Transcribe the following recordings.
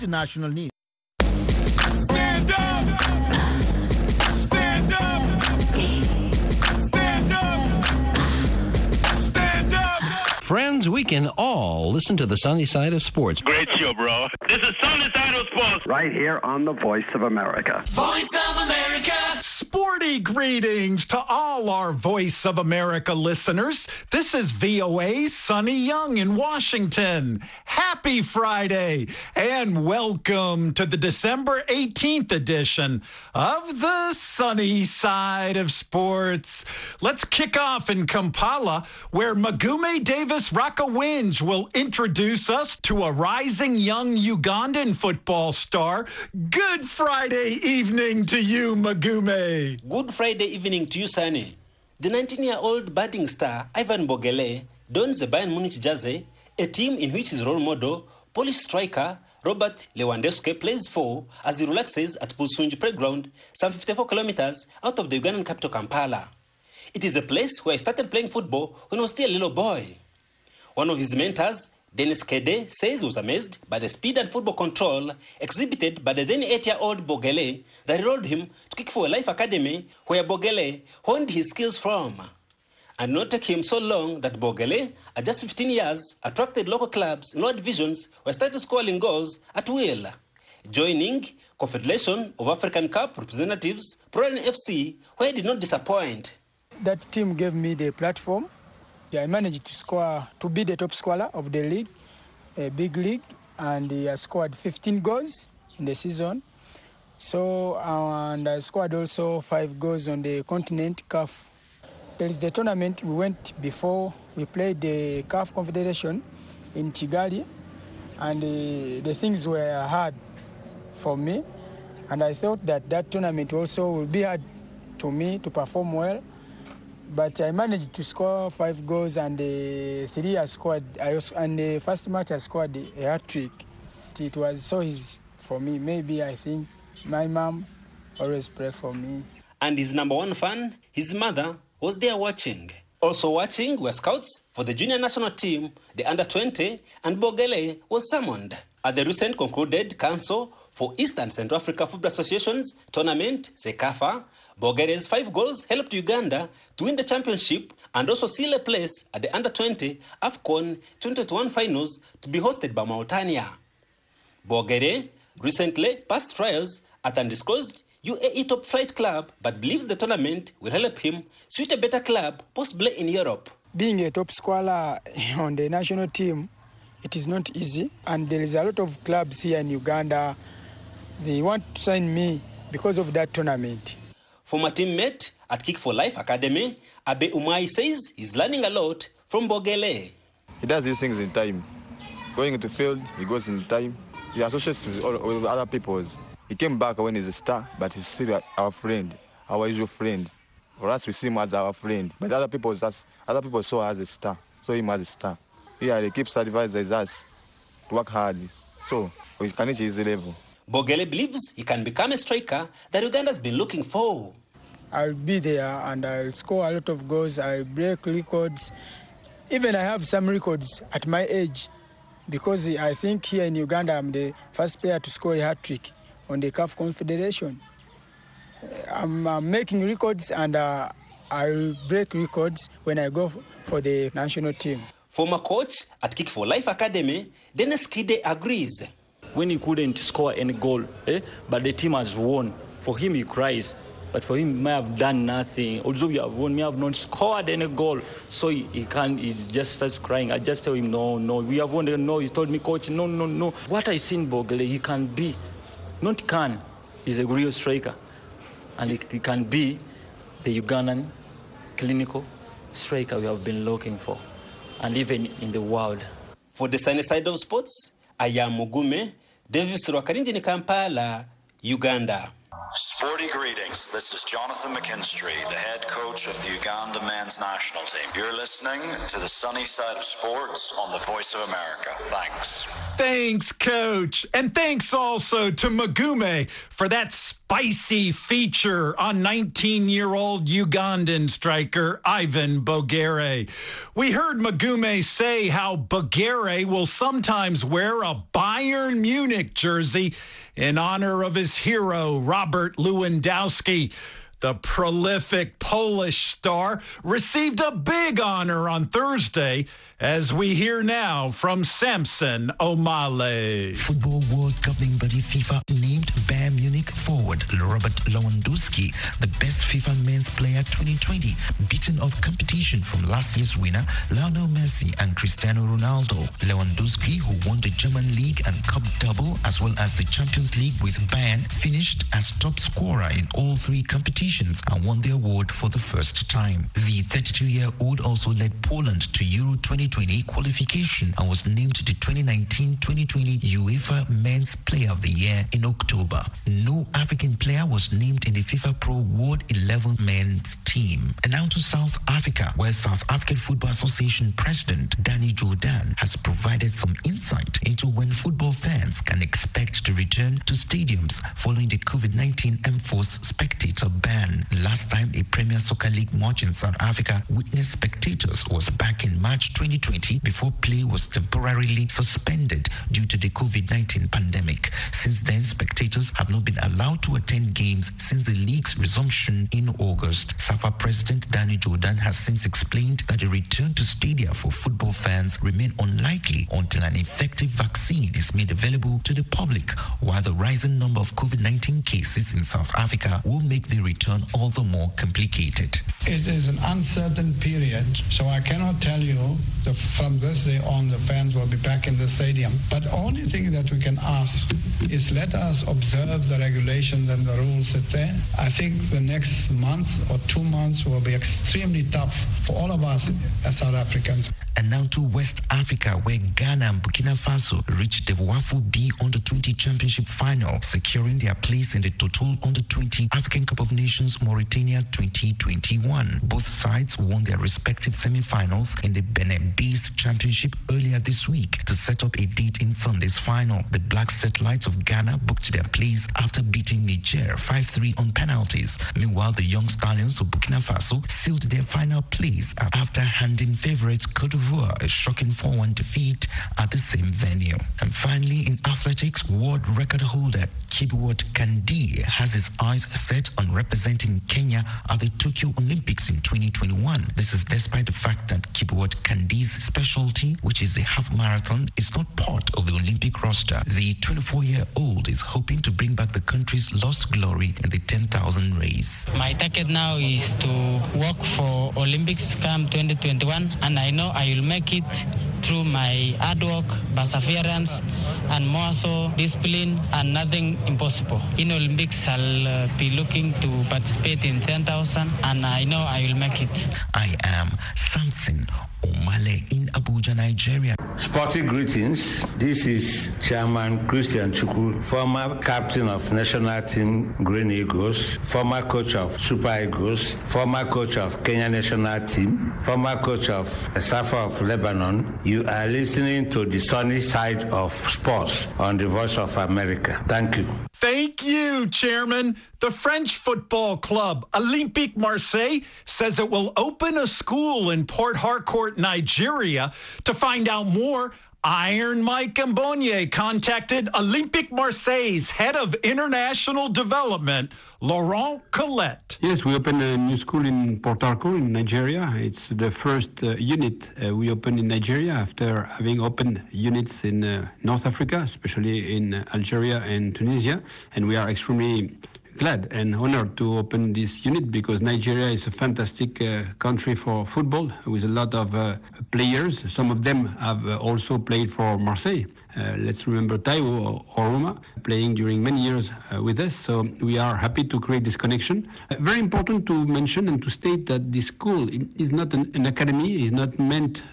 national news. Stand up! Stand up! Stand up! Stand up! Friends, we can all listen to the sunny side of sports. Great show, bro. This is Sunny Side of Sports. Right here on the Voice of America. Voice of America! Sporty greetings to all our Voice of America listeners. This is VOA's Sonny Young in Washington. Happy Friday and welcome to the December 18th edition of the Sunny Side of Sports. Let's kick off in Kampala, where Magume Davis Rakawinj will introduce us to a rising young Ugandan football star. Good Friday evening to you, Magume. Good Friday evening to you, Sunny. The 19-year-old budding star Ivan Bogele dons the Bayern Munich jersey, a team in which his role model, Polish striker Robert Lewandowski, plays for as he relaxes at Busunju Playground, some 54 kilometers out of the Ugandan capital Kampala. It is a place where he started playing football when he was still a little boy. One of his mentors, Dennis Kede, says he was amazed by the speed and football control exhibited by the then 8-year-old Bogele that enrolled him to kick for a life academy where Bogele honed his skills from. And not take him so long that Bogele, at just 15 years, attracted local clubs in lower divisions where he started scoring goals at will, joining Confederation of African Cup representatives, Proline FC, where he did not disappoint. That team gave me the platform. I managed to be the top scorer of the league, a big league, and I scored 15 goals in the season. So, and I scored also 5 goals on the continent CAF. There is the tournament we went before. We played the CAF Confederation in Kigali, and the things were hard for me. And I thought that tournament also will be hard to me to perform well. But I managed to score 5 goals, and 3 I scored. And the first match I scored a hat-trick. It was so easy for me. Maybe I think my mom always pray for me. And his number one fan, his mother, was there watching. Also watching were scouts for the junior national team, the under-20, and Bogele was summoned. At the recent concluded Council for East and Central Africa Football Association's tournament, CECAFA, Bogele's 5 goals helped Uganda to win the championship and also seal a place at the under-20 AFCON 2021 finals to be hosted by Mauritania. Bogele recently passed trials at an undisclosed UAE top flight club, but believes the tournament will help him suit a better club, possibly in Europe. Being a top scorer on the national team, it is not easy. And there is a lot of clubs here in Uganda. They want to sign me because of that tournament. Former teammate at Kick for Life Academy, Abe Umai says he's learning a lot from Bogele. He does these things in time. Going into field, he goes in time. He associates with other people. He came back when he's a star, but he's still our friend, our usual friend. For us, we see him as our friend. But other people saw us as a star, saw him as a star. Yeah, they keep advising us to work hard, so we can reach his level. Bogele believes he can become a striker that Uganda's been looking for. I'll be there and I'll score a lot of goals. I'll break records. Even I have some records at my age, because I think here in Uganda I'm the first player to score a hat-trick on the CAF Confederation. I'm making records, and I'll break records when I go for the national team. Former coach at Kick for Life Academy, Dennis Kide, agrees. When he couldn't score any goal, but the team has won, for him he cries. But for him, he may have done nothing. Although we have won, we have not scored any goal. So he just starts crying. I just tell him, no, we have won. No, he told me, coach, no. What I see in Bogele, he can be, not can, he's a real striker. And he can be the Ugandan clinical striker we have been looking for, and even in the world. For the Sunny Side of Sports, I am Mugume, Davis Rwakarinji in Kampala, Uganda. Sporty greetings. This is Jonathan McKinstry, the head coach of the Uganda men's national team. You're listening to the Sunny Side of Sports on the Voice of America. Thanks. Thanks, Coach. And thanks also to Magume for that spicy feature on 19-year-old Ugandan striker Ivan Bogere. We heard Magume say how Bogere will sometimes wear a Bayern Munich jersey in honor of his hero, Robert Lewandowski. The prolific Polish star received a big honor on Thursday, as we hear now from Samson Omale. Football World Governing Body FIFA named Bayern Munich forward Robert Lewandowski the best FIFA Men's Player 2020, beaten of competition from last year's winner Lionel Messi and Cristiano Ronaldo. Lewandowski, who won the German League and Cup double as well as the Champions League with Bayern, finished as top scorer in all three competitions and won the award for the first time. The 32-year-old also led Poland to Euro 2020 qualification and was named the 2019-2020 UEFA Men's Player of the Year in October. No African player was named in the FIFA Pro World 11 men's team. And now to South Africa, where South African Football Association President Danny Jordan has provided some insight into when football fans can expect to return to stadiums following the COVID-19 enforced spectator ban. Last time a Premier Soccer League match in South Africa witnessed spectators was back in March 2020 before play was temporarily suspended due to the COVID-19 pandemic. Since then, spectators have not been allowed to attend games since the league's resumption in August. SAFA President Danny Jordan has since explained that the return to stadia for football fans remain unlikely until an effective vaccine is made available to the public, while the rising number of COVID-19 cases in South Africa will make the return all the more complicated. It is an uncertain period, so I cannot tell you that from this day on the fans will be back in the stadium. But the only thing that we can ask is let us observe the regulations and the rules that's there. I think the next month or 2 months will be extremely tough for all of us as South Africans. And now to West Africa, where Ghana and Burkina Faso reached the WAFU B Under-20 Championship final, securing their place in the Total Under-20 African Cup of Nations Mauritania 2021. Both sides won their respective semi-finals in the Benin-based championship earlier this week to set up a date in Sunday's final. The Black Satellites of Ghana booked their place after beating Niger 5-3 on penalties. Meanwhile, the Young Stallions of Burkina Faso sealed their final place after handing favourites Cote d'Ivoire a shocking 4-1 defeat at the same venue. And finally, in athletics, world record holder Kibiwott Kandi has his eyes set on representing Kenya at the Tokyo Olympics in 2021. This is despite the fact that Kibiwott Kandi's specialty, which is the half marathon, is not part of the Olympic roster. The 24-year-old is hoping to bring back the country's lost glory in the 10,000 race. My target now is to work for Olympics Camp 2021, and I know I will make it through my hard work, perseverance, and more so discipline, and nothing impossible. In Olympics, I'll be looking to participate in 10,000, and I know I will make it. I am Samson Omale in Abuja, Nigeria. Sporting greetings. This is Chairman Christian Chukwu, former captain of national team Green Eagles, former coach of Super Eagles, former coach of Kenya national team, former coach of Safa of Lebanon. You are listening to the sunny side of sports on the Voice of America. Thank you. Thank you, Chairman. The French football club Olympique Marseille says it will open a school in Port Harcourt, Nigeria. To find out more, Iron Mike Mbonye contacted Olympique Marseille's head of international development, Laurent Colette. Yes, we opened a new school in Port Harcourt in Nigeria. It's the first unit we opened in Nigeria after having opened units in North Africa, especially in Algeria and Tunisia. And we are extremely glad and honored to open this unit because Nigeria is a fantastic country for football with a lot of players. Some of them have also played for Marseille. Let's remember Taiwo Oruma playing during many years with us. So we are happy to create this connection. Very important to mention and to state that this school is not an academy. It's not meant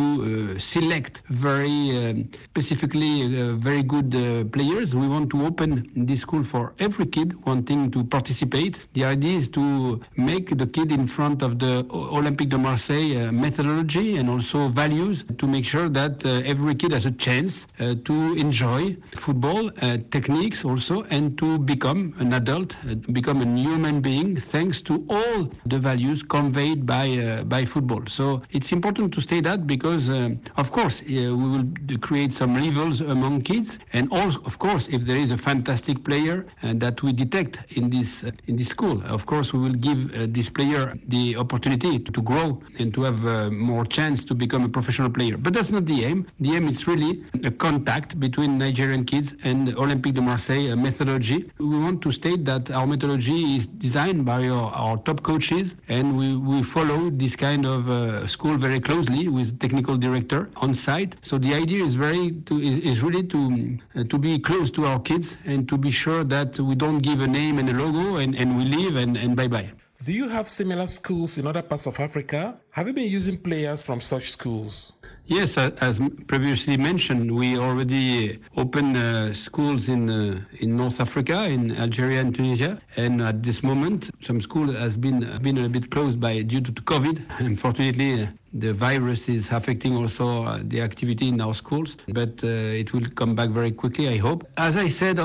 to select very specifically very good players. We want to open this school for every kid wanting to participate. The idea is to make the kid in front of the Olympique de Marseille methodology and also values to make sure that every kid has a chance to enjoy football, techniques also, and to become an adult, become a human being, thanks to all the values conveyed by football. So it's important to state that because, of course, we will create some rivals among kids, and also, of course, if there is a fantastic player that we detect in this school, of course, we will give this player the opportunity to grow and to have more chance to become a professional player. But that's not the aim. The aim is really a contact between Nigerian kids and Olympique de Marseille methodology. We want to state that our methodology is designed by our top coaches, and we follow this kind of school very closely with technical director on site. So the idea is really to be close to our kids and to be sure that we don't give a name and a logo and we leave and bye-bye. Do you have similar schools in other parts of Africa? Have you been using players from such schools? Yes, as previously mentioned, we already opened schools in North Africa, in Algeria and Tunisia, and at this moment, some schools has been a bit closed due to COVID. Unfortunately, the virus is affecting also the activity in our schools, but it will come back very quickly, I hope. As I said,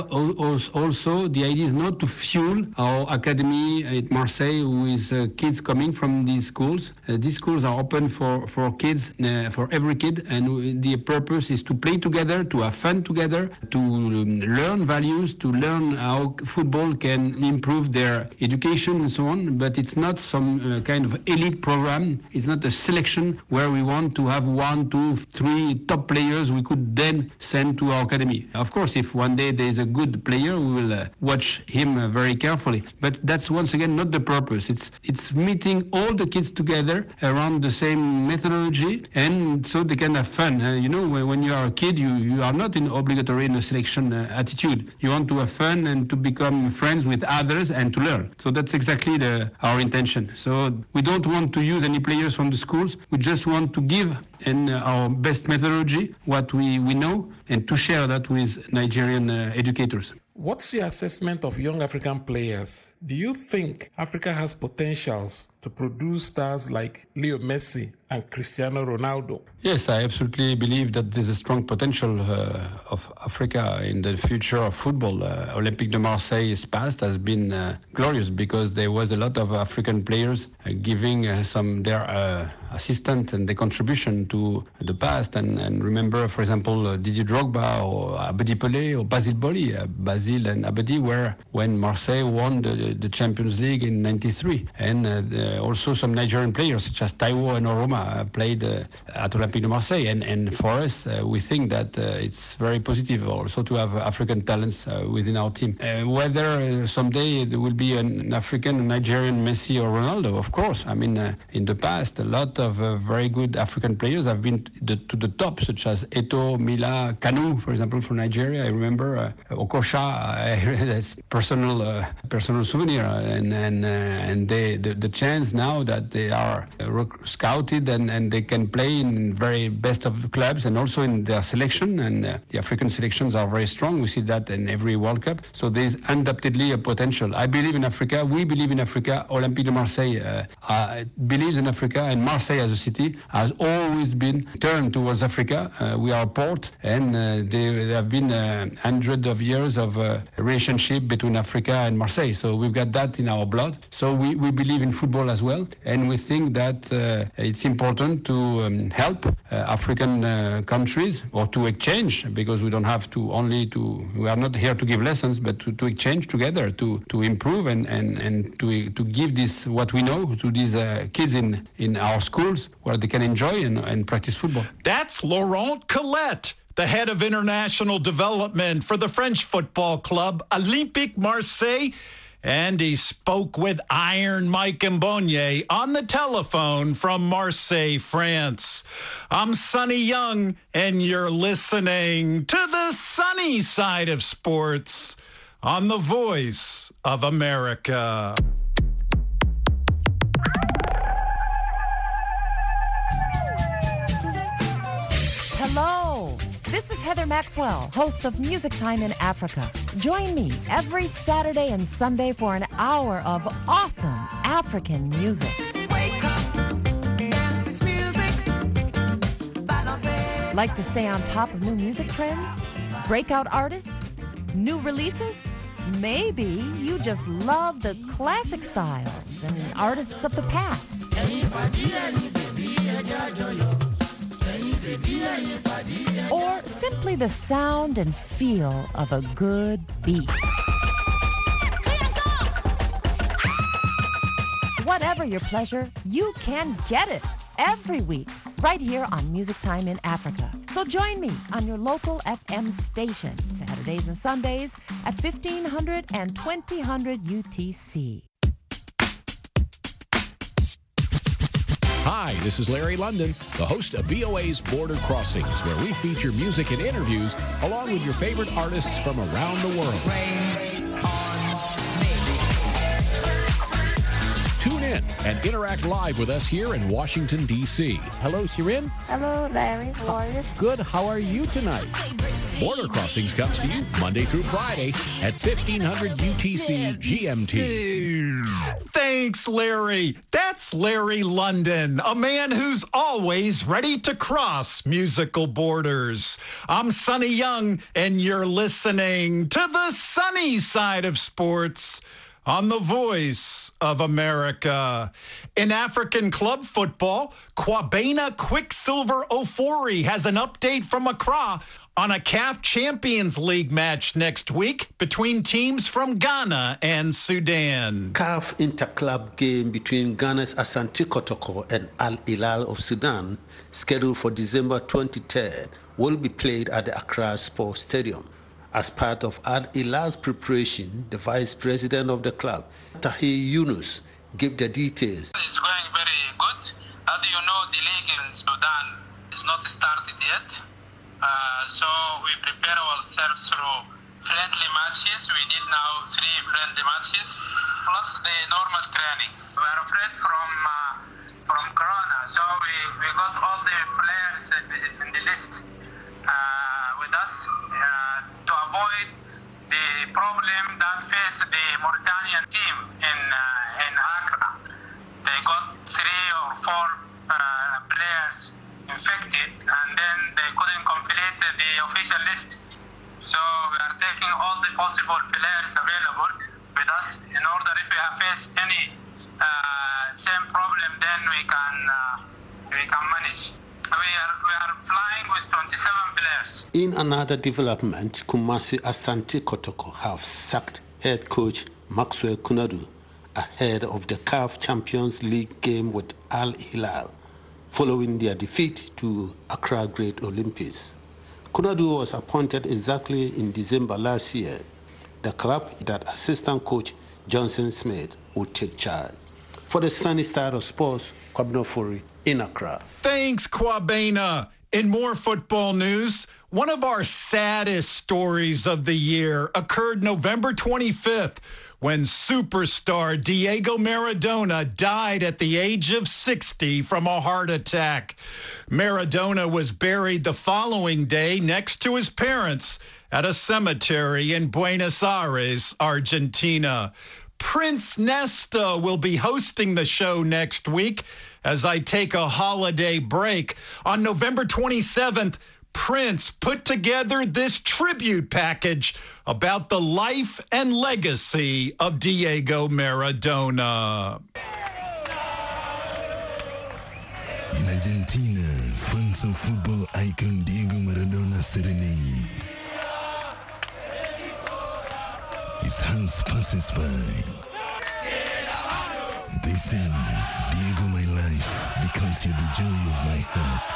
also the idea is not to fuel our academy at Marseille with kids coming from these schools. These schools are open for kids, for every kid, and the purpose is to play together, to have fun together, to learn values, to learn how football can improve their education and so on. But it's not some kind of elite program. It's not a selection where we want to have 1, 2, 3 top players we could then send to our academy. Of course, if one day there is a good player, we will watch him very carefully. But that's once again not the purpose. It's meeting all the kids together around the same methodology, and so they can have fun. When you are a kid, you are not obligatory in a selection attitude. You want to have fun and to become friends with others and to learn. So that's exactly our intention. So we don't want to use any players from the schools. We just want to give in our best methodology what we know and to share that with Nigerian educators. What's your assessment of young African players? Do you think Africa has potentials to produce stars like Leo Messi and Cristiano Ronaldo? Yes, I absolutely believe that there's a strong potential of Africa in the future of football. Olympique de Marseille's past has been glorious because there was a lot of African players giving their assistance and the contribution to the past. And remember, for example, Didier Drogba or Abedi Pelé or Basile Boli. Basile and Abedi were when Marseille won the Champions League in '93. And also some Nigerian players such as Taiwo and Oroma played at Olympique de Marseille. And for us, we think that it's very positive also to have African talents within our team. Whether someday there will be an African, Nigerian Messi or Ronaldo, of course. I mean, in the past, a lot of very good African players have been to the top, such as Eto'o, Mila, Kanu, for example, from Nigeria. I remember Okocha, that's personal souvenir. And the chance now that they are scouted and they can play in very best of the clubs and also in their selection, and the African selections are very strong. We see that in every World Cup. So there's undoubtedly a potential. I believe in Africa. We believe in Africa. Olympique de Marseille believes in Africa, and Marseille as a city has always been turned towards Africa. We are a port, and there have been hundreds of years of relationship between Africa and Marseille. So we've got that in our blood. So we believe in football as well, and we think that it's important to help African countries, or to exchange, because we don't have to we are not here to give lessons, but to exchange together, to improve and to give this what we know to these kids in our schools where they can enjoy and practice football. That's Laurent Collet, the head of international development for the French football club Olympique Marseille. And he spoke with Iron Mike Mbonye on the telephone from Marseille, France. I'm Sonny Young, and you're listening to the sunny side of sports on the Voice of America. Hello. This is Heather Maxwell, host of Music Time in Africa. Join me every Saturday and Sunday for an hour of awesome African music. Wake up, dance this music. Like to stay on top of new music trends? Breakout artists? New releases? Maybe you just love the classic styles and artists of the past. Or simply the sound and feel of a good beat. Whatever your pleasure, you can get it every week right here on Music Time in Africa. So join me on your local FM station, Saturdays and Sundays at 1500 and 2000 UTC. Hi, this is Larry London, the host of VOA's Border Crossings, where we feature music and interviews along with your favorite artists from around the world. Tune in and interact live with us here in Washington, D.C. Hello, Shirin. Hello, Larry. How are you? Good. How are you tonight? Border Crossings comes to you Monday through Friday at 1500 UTC GMT. Thanks, Larry. That's Larry London, a man who's always ready to cross musical borders. I'm Sonny Young, and you're listening to the sunny side of sports on the Voice of America. In African club football, Kwabena Quicksilver Ofori has an update from Accra on a CAF Champions League match next week between teams from Ghana and Sudan. CAF interclub game between Ghana's Asante Kotoko and Al Hilal of Sudan, scheduled for December 23rd, will be played at the Accra Sports Stadium. As part of Al Hilal's preparation, the vice president of the club, Tahir Yunus, gave the details. It's going very good. As you know, the league in Sudan is not started yet. So we prepare ourselves through friendly matches. We did now 3 friendly matches, plus the normal training. We are afraid from Corona, so we got all the players in the list with us to avoid the problem that faced the Mauritanian team in Accra. They got 3 or 4 players infected, and then they couldn't complete the official list. So we are taking all the possible players available with us in order if we have faced any same problem, then we can manage. We are flying with 27 players. In another development, Kumasi Asante Kotoko have sacked head coach Maxwell Kunadu ahead of the CAF Champions League game with Al Hilal, following their defeat to Accra Great Olympics. Kunadu was appointed exactly in December last year, the club that assistant coach Johnson Smith would take charge. For the sunny side of sports, Kwabena Ofori in Accra. Thanks, Kwabena. In more football news, one of our saddest stories of the year occurred November 25th when superstar Diego Maradona died at the age of 60 from a heart attack. Maradona was buried the following day next to his parents at a cemetery in Buenos Aires, Argentina. Prince Nesta will be hosting the show next week as I take a holiday break. On November 27th, Prince put together this tribute package about the life and legacy of Diego Maradona. In Argentina, fans of football icon Diego Maradona serenade. His house passes by. They sing, Diego, my life, because you're the joy of my heart.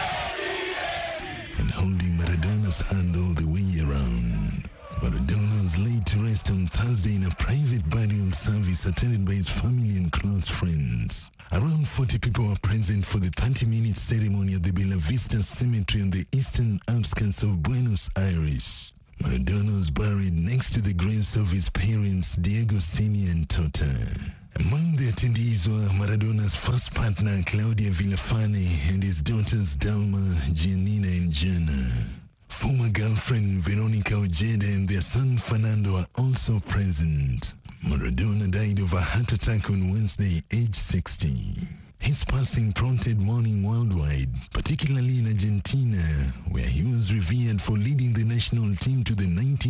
And holding Maradona's hand all the way around. Maradona was laid to rest on Thursday in a private burial service attended by his family and close friends. Around 40 people were present for the 30-minute ceremony at the Bella Vista Cemetery on the eastern outskirts of Buenos Aires. Maradona was buried next to the graves of his parents, Diego Senior and Tota. Among the attendees were Maradona's first partner, Claudia Villafane, and his daughters, Dalma, Giannina, and Gianna. Former girlfriend, Veronica Ojeda, and their son, Fernando, are also present. Maradona died of a heart attack on Wednesday, age 60. His passing prompted mourning worldwide, particularly in Argentina, where he was revered for leading the national team to the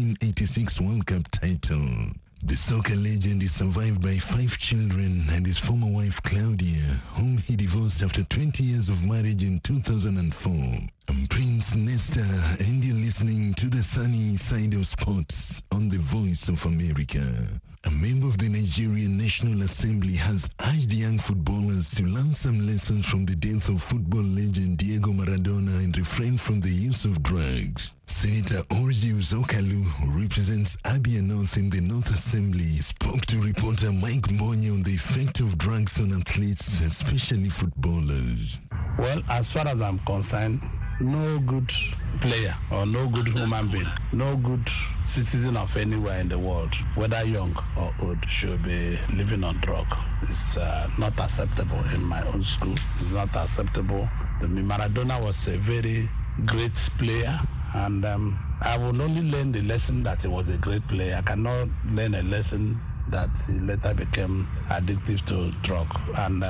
1986 World Cup title. The soccer legend is survived by 5 children and his former wife Claudia, whom he divorced after 20 years of marriage in 2004. I'm Prince Nesta, and you're listening to the sunny side of sports on the Voice of America. A member of the Nigerian National Assembly has urged young footballers to learn some lessons from the death of football legend Diego Maradona and refrain from the use of drugs. Senator Orji Uzokalu, who represents Abia North in the North Assembly, spoke to reporter Mike Mbonye on the effect of drugs on athletes, especially footballers. Well, as far as I'm concerned, no good player or no good human being, no good citizen of anywhere in the world, whether young or old, should be living on drug. It's not acceptable in my own school. It's not acceptable. Maradona was a very great player, and I will only learn the lesson that he was a great player. I cannot learn a lesson that he later became addictive to drug. And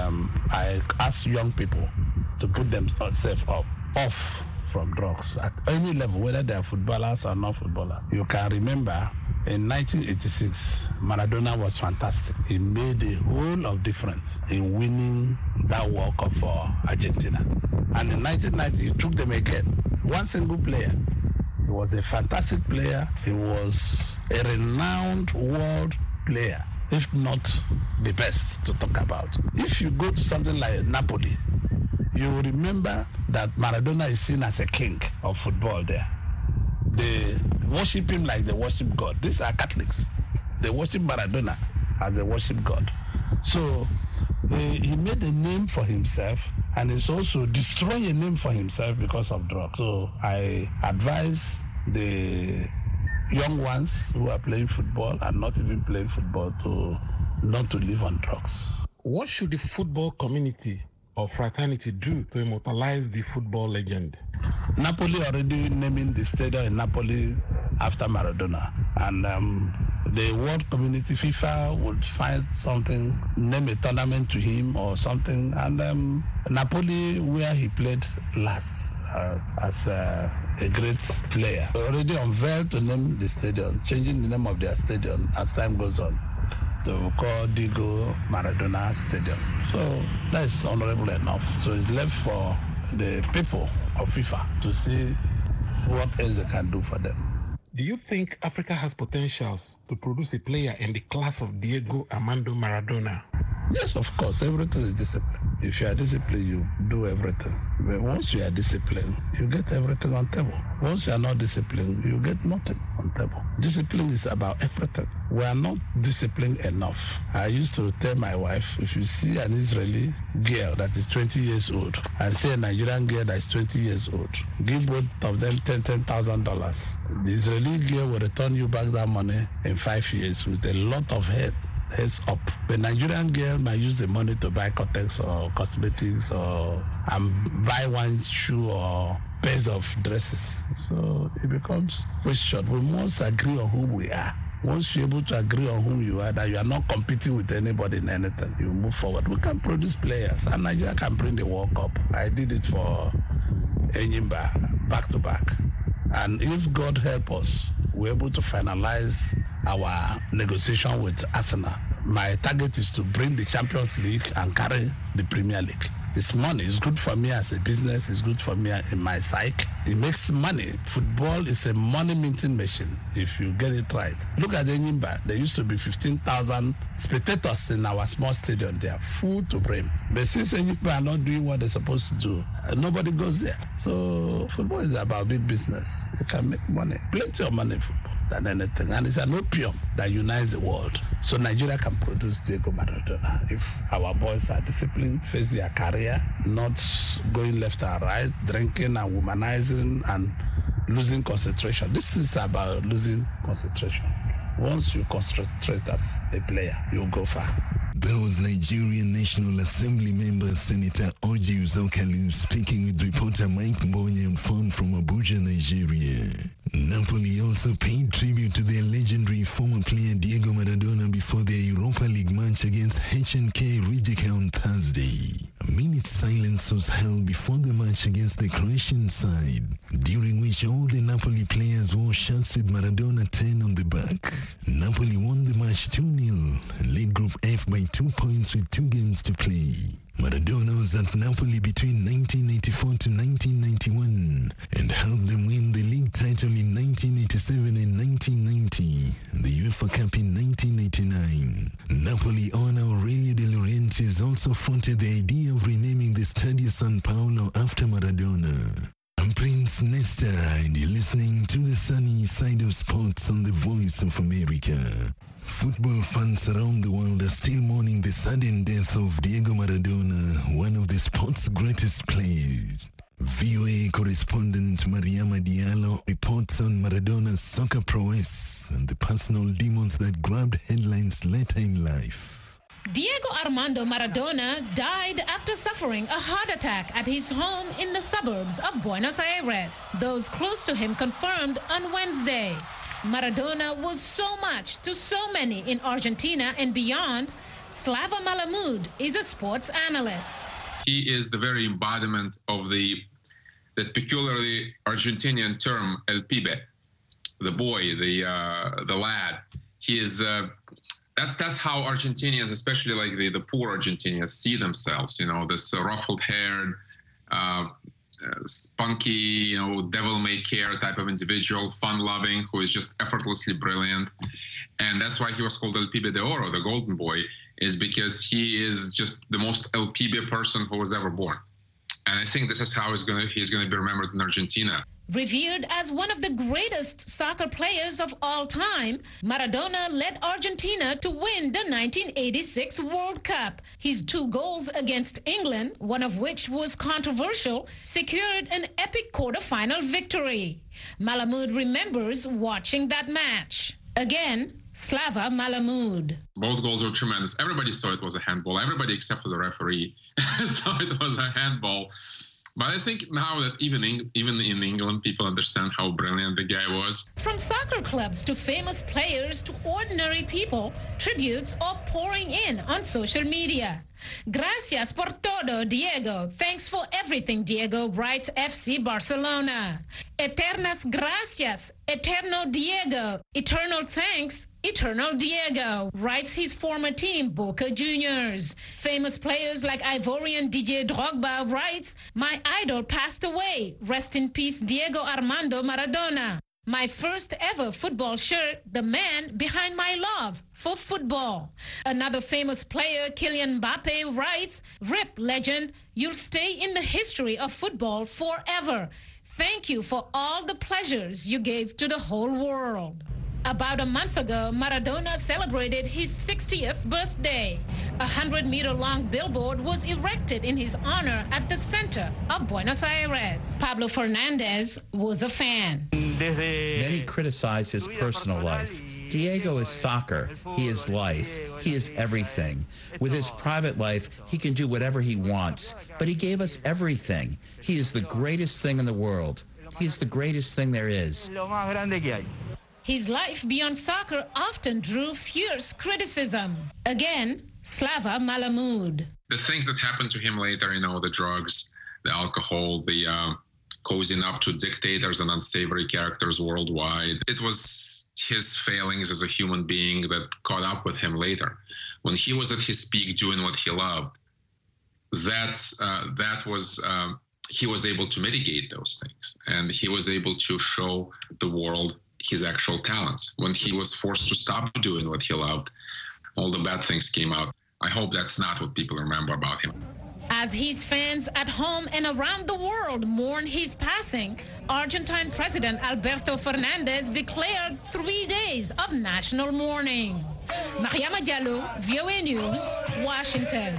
I ask young people to put themselves off from drugs at any level, whether they are footballers or not footballers. You can remember in 1986, Maradona was fantastic. He made a whole of difference in winning that World Cup for Argentina. And in 1990, he took them again. One single player. He was a fantastic player. He was a renowned world player, if not the best to talk about. If you go to something like Napoli, you will remember that Maradona is seen as a king of football there. They worship him like they worship God. These are Catholics. They worship Maradona as they worship God. So he made a name for himself, and he's also destroying a name for himself because of drugs. So I advise the young ones who are playing football and not even playing football to not to live on drugs. What should the football community or fraternity do to immortalize the football legend? Napoli already naming the stadium in Napoli after Maradona, and the world community, FIFA, would find something, name a tournament to him or something, and Napoli, where he played last as a great player, already unveiled to name the stadium, changing the name of their stadium as time goes on to call Diego Maradona Stadium. So that's honorable enough. So it's left for the people of FIFA to see what else they can do for them. Do you think Africa has potentials to produce a player in the class of Diego Armando Maradona? Yes, of course. Everything is discipline. If you are disciplined, you do everything. But once you are disciplined, you get everything on table. Once you are not disciplined, you get nothing on table. Discipline is about everything. We are not disciplined enough. I used to tell my wife, if you see an Israeli girl that is 20 years old and see a Nigerian girl that is 20 years old, give both of them $10,000. The Israeli girl will return you back that money in 5 years with a lot of heads up. The Nigerian girl might use the money to buy Cortex or cosmetics or buy one shoe or pairs of dresses. So it becomes question. We must agree on who we are. Once you're able to agree on whom you are, that you are not competing with anybody in anything, you move forward. We can produce players, and Nigeria can bring the World Cup. I did it for Enyimba, back to back. And if God help us, we're able to finalize our negotiation with Arsenal. My target is to bring the Champions League and carry the Premier League. It's money. It's good for me as a business. It's good for me in my psyche. It makes money. Football is a money-minting machine if you get it right. Look at Enyimba. There used to be 15,000 spectators in our small stadium. They are full to brim. But since Enyimba are not doing what they're supposed to do, nobody goes there. So football is about big business. You can make money. Plenty of money in football than anything. And it's an opium that unites the world. So Nigeria can produce Diego Maradona if our boys are disciplined, face their career, not going left and right, drinking and womanizing and losing concentration. This is about losing concentration. Once you concentrate as a player, you'll go far. That was Nigerian National Assembly member Senator Orji Uzokalu speaking with reporter Mike Mbonye on phone from Abuja, Nigeria. Napoli also paid tribute to their legendary former player Diego Maradona before their Europa League match against HNK Rijeka on Thursday. A minute's silence was held before the match against the Croatian side, during which all the Napoli players wore shirts with Maradona 10 on the back. Napoli won the match 2-0 and led Group F by 2 points with 2 games to play. Maradona was at Napoli between 1984 to 1991 and helped them win the league title in 1987 and 1990, and the UEFA Cup in 1989. Napoli owner Aurelio De Laurentiis also fronted the idea of renaming the Stadio San Paolo after Maradona. I'm Prince Nesta, and you're listening to the sunny side of sports on the Voice of America. Football fans around the world are still mourning the sudden death of Diego Maradona, one of the sport's greatest players. VOA correspondent Mariama Diallo reports on Maradona's soccer prowess and the personal demons that grabbed headlines later in life. Diego Armando Maradona died after suffering a heart attack at his home in the suburbs of Buenos Aires. Those close to him confirmed on Wednesday. Maradona was so much to so many in Argentina and beyond. Slava Malamud is a sports analyst. He is the very embodiment of that peculiarly Argentinian term el pibe, the boy, the lad. He is that's how Argentinians, especially like the poor Argentinians, see themselves. You know, this ruffled-haired, spunky, devil-may-care type of individual, fun-loving, who is just effortlessly brilliant. And that's why he was called El Pibe de Oro, the golden boy, is because he is just the most El Pibe person who was ever born. And I think this is how he's going to be remembered in Argentina. Revered as one of the greatest soccer players of all time, Maradona led Argentina to win the 1986 World Cup. His 2 goals against England, one of which was controversial, secured an epic quarter-final victory. Malamud remembers watching that match. Again, Slava Malamud. Both goals were tremendous. Everybody saw it was a handball. Everybody except for the referee saw it was a handball. But I think now that even in England, people understand how brilliant the guy was. From soccer clubs to famous players to ordinary people, tributes are pouring in on social media. Gracias por todo, Diego. Thanks for everything, Diego, writes FC Barcelona. Eternas gracias, eterno Diego. Eternal thanks, eternal Diego, writes his former team, Boca Juniors. Famous players like Ivorian Didier Drogba writes, my idol passed away. Rest in peace, Diego Armando Maradona. My first ever football shirt, the man behind my love for football. Another famous player, Kylian Mbappe, writes, RIP legend, you'll stay in the history of football forever. Thank you for all the pleasures you gave to the whole world. About a month ago, Maradona celebrated his 60th birthday. A 100-meter-long billboard was erected in his honor at the center of Buenos Aires. Pablo Fernandez was a fan. Many criticize his personal life. Diego is soccer. He is life. He is everything. With his private life, he can do whatever he wants. But he gave us everything. He is the greatest thing in the world. He is the greatest thing there is. His life beyond soccer often drew fierce criticism. Again, Slava Malamud. The things that happened to him later, the drugs, the alcohol, the cozying up to dictators and unsavory characters worldwide. It was his failings as a human being that caught up with him later. When he was at his peak doing what he loved, he was able to mitigate those things. And he was able to show the world his actual talents. When he was forced to stop doing what he loved, all the bad things came out. I hope that's not what people remember about him. As his fans at home and around the world mourn his passing, Argentine President Alberto Fernandez declared 3 days of national mourning. Mariama Diallo, VOA News, Washington.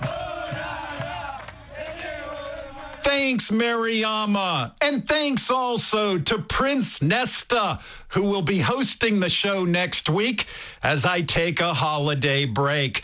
Thanks, Mariama. And thanks also to Prince Nesta, who will be hosting the show next week as I take a holiday break.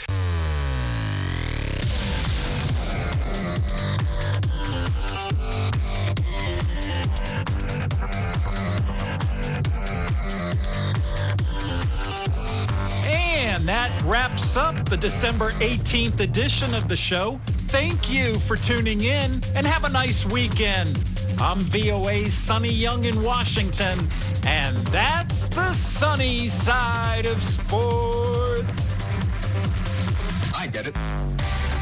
And that wraps up the December 18th edition of the show. Thank you for tuning in and have a nice weekend. I'm VOA's Sonny Young in Washington, and that's the sunny side of sports. I get it.